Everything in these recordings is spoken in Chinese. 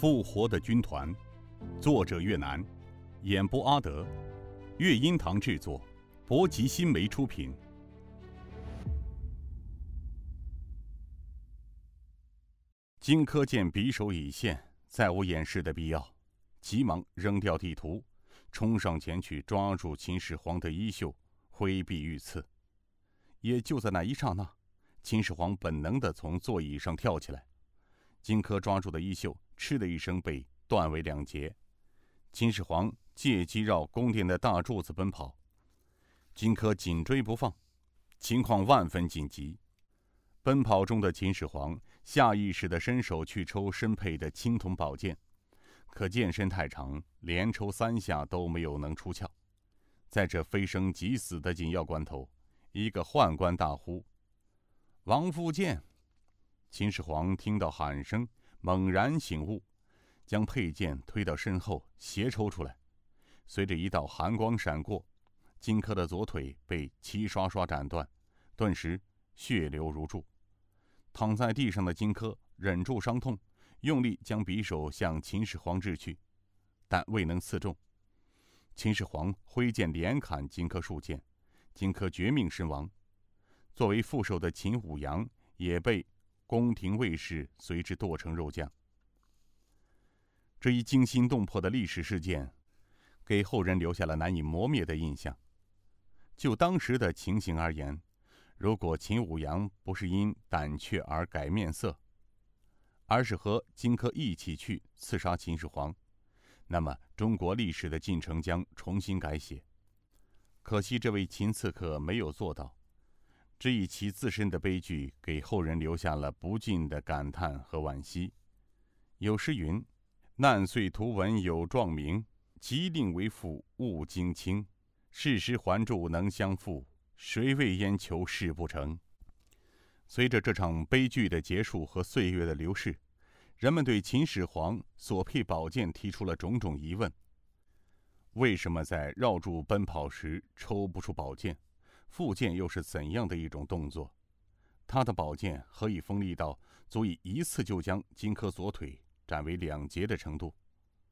复活的军团，作者岳南，演播阿德，乐音堂制作，博吉新媒出品。荆轲见匕首已现，再无掩饰的必要，急忙扔掉地图，冲上前去抓住秦始皇的衣袖，挥臂欲刺。也就在那一刹那，秦始皇本能地从座椅上跳起来，荆轲抓住的衣袖嗤的一声被断为两截。秦始皇借机绕宫殿的大柱子奔跑，荆轲紧追不放，情况万分紧急。奔跑中的秦始皇下意识地伸手去抽身佩的青铜宝剑，可剑身太长，连抽3下都没有能出鞘。在这非生即死的紧要关头，一个宦官大呼：“王复剑！”秦始皇听到喊声，猛然醒悟，将佩剑推到身后斜抽出来。随着一道寒光闪过，荆轲的左腿被齐刷刷斩断，顿时血流如注。躺在地上的荆轲忍住伤痛，用力将匕首向秦始皇掷去，但未能刺中。秦始皇挥剑连砍荆轲数剑，荆轲绝命身亡。作为副手的秦舞阳也被宫廷卫士随之剁成肉酱。这一惊心动魄的历史事件，给后人留下了难以磨灭的印象。就当时的情形而言，如果秦舞阳不是因胆怯而改面色，而是和荆轲一起去刺杀秦始皇，那么中国历史的进程将重新改写。可惜这位秦刺客没有做到，这一其自身的悲剧给后人留下了不尽的感叹和惋惜。有诗云：“难遂图文有壮名，急令为父勿惊轻。事实还著能相负，谁为焉求事不成？”随着这场悲剧的结束和岁月的流逝，人们对秦始皇所佩宝剑提出了种种疑问：为什么在绕柱奔跑时抽不出宝剑？复剑又是怎样的一种动作？他的宝剑何以锋利到足以一次就将荆轲左腿斩为2截的程度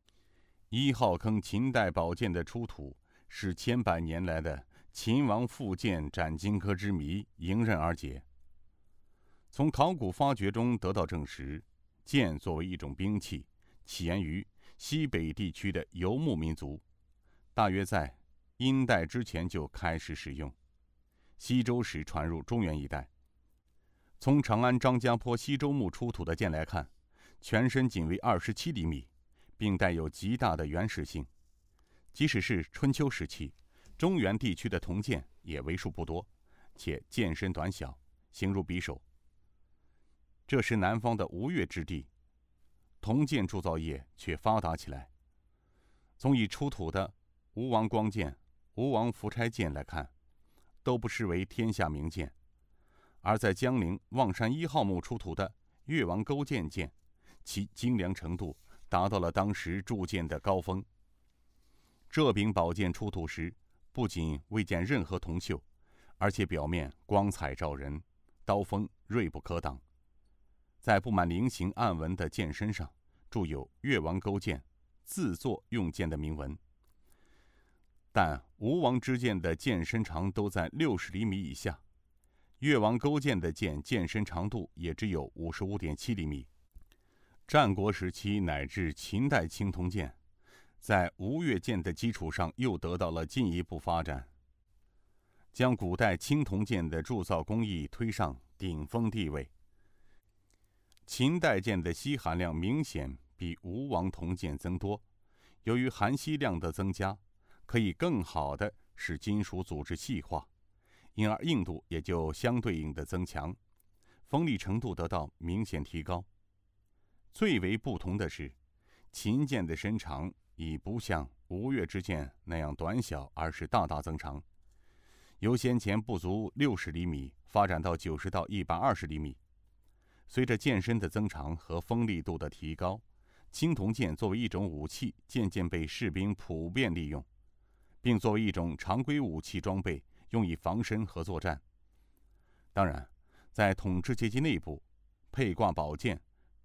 ？1号坑秦代宝剑的出土，使千百年来的秦王复剑斩荆轲之谜迎刃而解。从考古发掘中得到证实，剑作为一种兵器，起源于西北地区的游牧民族，大约在殷代之前就开始使用。西周时传入中原一带。从长安张家坡西周墓出土的剑来看，全身仅为27厘米，并带有极大的原始性。即使是春秋时期，中原地区的铜剑也为数不多，且剑身短小，形如匕首。这时南方的吴越之地，铜剑铸造业却发达起来。从已出土的吴王光剑、吴王夫差剑来看，都不失为天下名剑。而在江陵望山1号墓出土的越王勾践剑，其精良程度达到了当时铸剑的高峰。这柄宝剑出土时，不仅未见任何铜锈，而且表面光彩照人，刀锋锐不可挡。在布满菱形暗纹的剑身上，铸有越王勾践自作用剑的铭文。但吴王之剑的剑身长都在60厘米以下，越王勾践的剑身长度也只有55.7厘米。战国时期乃至秦代青铜剑，在吴越剑的基础上又得到了进一步发展，将古代青铜剑的铸造工艺推上顶峰地位。秦代剑的锡含量明显比吴王铜剑增多，由于含锡量的增加，可以更好地使金属组织细化，因而硬度也就相对应的增强，锋利程度得到明显提高。最为不同的是，秦剑的身长已不像吴越之剑那样短小，而是大大增长，由先前不足60厘米发展到90到120厘米。随着剑身的增长和锋利度的提高，青铜剑作为一种武器渐渐被士兵普遍利用，并作为一种常规武器装备用以防身和作战。当然，在统治阶级内部，佩挂宝剑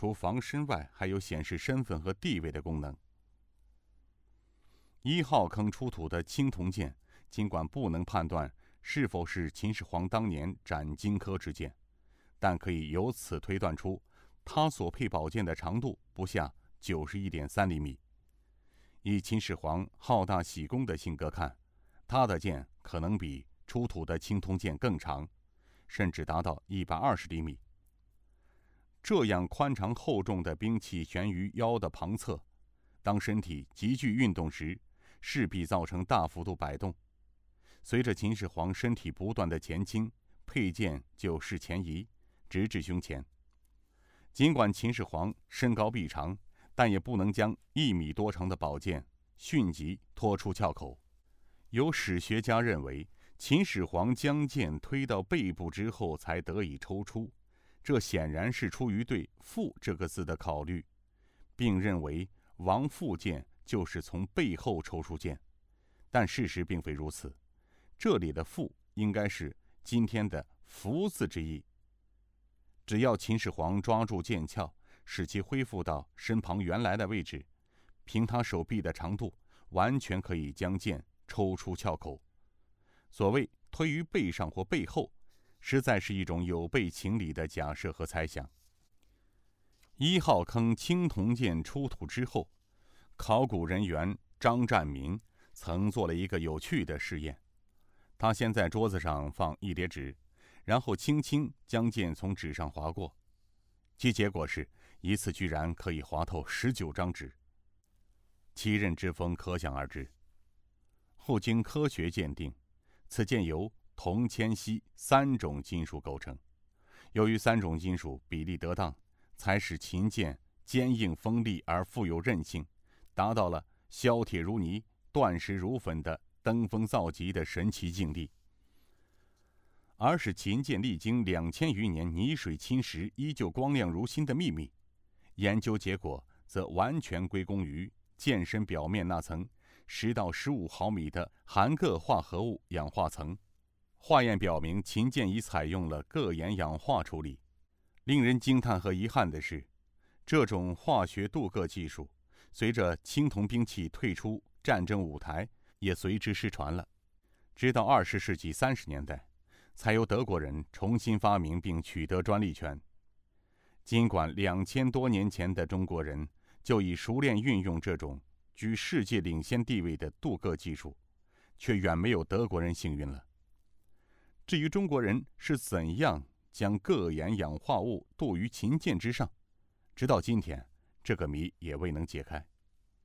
除防身外，还有显示身份和地位的功能。1号坑出土的青铜剑，尽管不能判断是否是秦始皇当年斩荆轲之剑，但可以由此推断出他所佩宝剑的长度不下91.3厘米。以秦始皇好大喜功的性格看，他的剑可能比出土的青铜剑更长，甚至达到120厘米。这样宽长厚重的兵器悬于腰的旁侧，当身体急剧运动时，势必造成大幅度摆动。随着秦始皇身体不断的前倾，佩剑就势前移，直至胸前。尽管秦始皇身高臂长，但也不能将1米多长的宝剑迅即拖出鞘口。有史学家认为，秦始皇将剑推到背部之后才得以抽出，这显然是出于对“腹”这个字的考虑，并认为王腹剑就是从背后抽出剑，但事实并非如此。这里的“腹”应该是今天的“福”字之意。只要秦始皇抓住剑鞘，使其恢复到身旁原来的位置，凭他手臂的长度，完全可以将剑抽出鞘口。所谓推于背上或背后，实在是一种有悖情理的假设和猜想。1号坑青铜剑出土之后，考古人员张占民曾做了一个有趣的试验。他先在桌子上放一叠纸，然后轻轻将剑从纸上划过，其结果是一次居然可以划透19张纸，其刃之锋可想而知。后经科学鉴定，此剑由铜、铅、锡3种金属构成。由于3种金属比例得当，才使秦剑坚硬锋利而富有韧性，达到了削铁如泥、断石如粉的登峰造极的神奇境地。而使秦剑历经2000余年泥水侵蚀依旧光亮如新的秘密，研究结果则完全归功于剑身表面那层10到15毫米的含铬化合物氧化层。化验表明，秦剑已采用了铬盐氧化处理。令人惊叹和遗憾的是，这种化学镀铬技术随着青铜兵器退出战争舞台，也随之失传了。直到20世纪30年代，才由德国人重新发明并取得专利权。尽管2000多年前的中国人就已熟练运用这种居世界领先地位的镀铬技术，却远没有德国人幸运了。至于中国人是怎样将铬盐氧化物镀于秦剑之上，直到今天，这个谜也未能解开。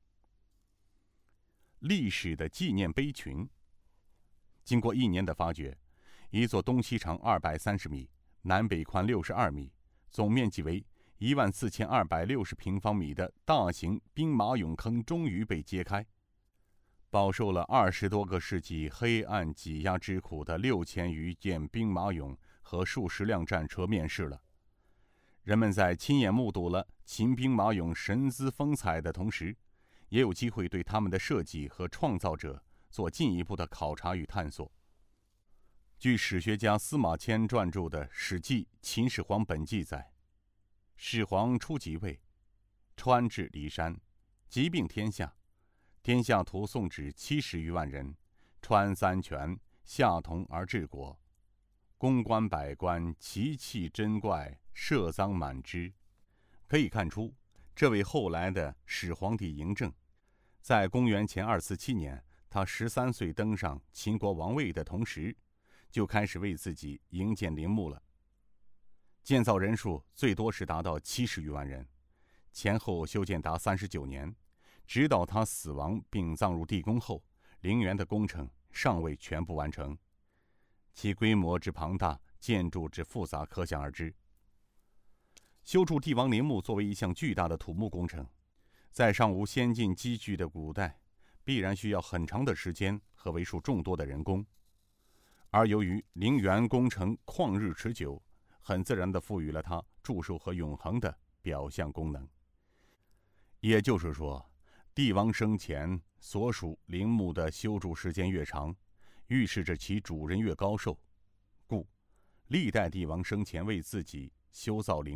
历史的纪念碑群，经过1年的发掘，一座东西长230米、南北宽62米、总面积为14260平方米的大型兵马俑坑终于被揭开。饱受了20多个世纪黑暗挤压之苦的6000余件兵马俑和数十辆战车面世了。人们在亲眼目睹了秦兵马俑神姿风采的同时，也有机会对他们的设计和创造者做进一步的考察与探索。据史学家司马迁撰著的《史记·秦始皇本纪》载，始皇初即位，川至骊山，疾病天下，天下徒送旨70余万人，穿3权，下同而治国。宫官百官，奇器珍怪，设臧满之。可以看出，这位后来的始皇帝嬴政，在公元前247年，他13岁登上秦国王位的同时，就开始为自己营建陵墓了。建造人数最多时达到70余万人，前后修建达39年，直到他死亡并葬入地宫后，陵园的工程尚未全部完成。其规模之庞大，建筑之复杂，可想而知。修筑帝王陵墓作为一项巨大的土木工程，在尚无先进机具的古代，必然需要很长的时间和为数众多的人工。而由于陵园工程旷日持久，很自然地赋予了它祝寿和永恒的表象功能。也就是说，帝王生前所属陵墓的修筑时间越长，预示着其主人越高寿，故历代帝王生前为自己修造陵墓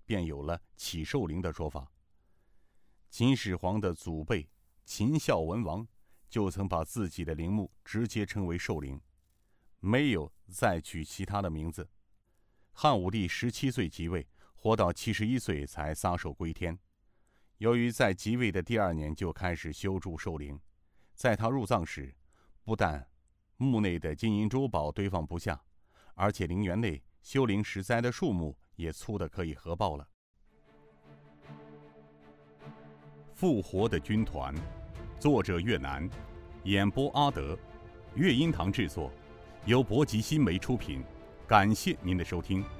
便有了起寿陵的说法。秦始皇的祖辈秦孝文王就曾把自己的陵墓直接称为寿陵，没有再取其他的名字。汉武帝17岁即位，活到71岁才撒手归天。由于在即位的第2年就开始修筑寿陵，在他入葬时，不但墓内的金银珠宝堆放不下，而且陵园内修陵石栽的树木也粗得可以合抱了。复活的军团，作者岳南，演播阿德，乐音堂制作，由博吉新媒出品。感谢您的收听。